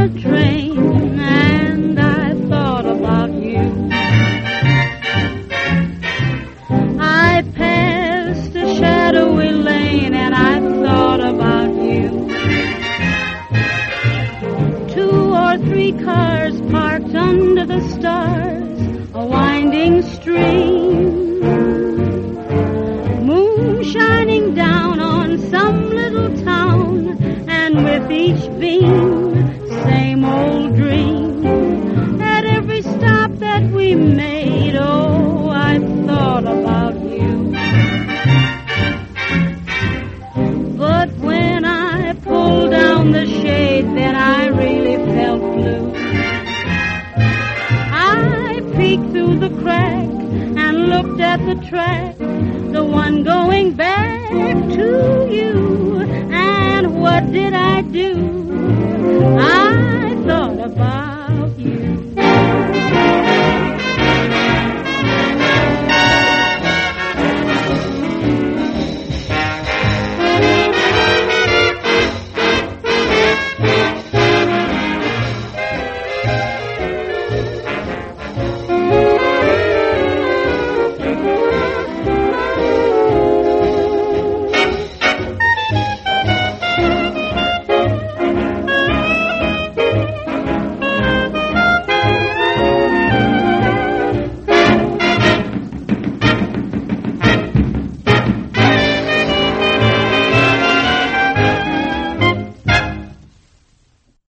the train and I thought about you. I passed a shadowy lane and I thought about you. 2 or 3 cars parked under the stars, a winding stream, moon shining down on some little town, and with each beam, same old dream. At every stop that we made, oh, I thought about you. But when I pulled down the shade, then I really felt blue. I peeked through the crack and looked at the track,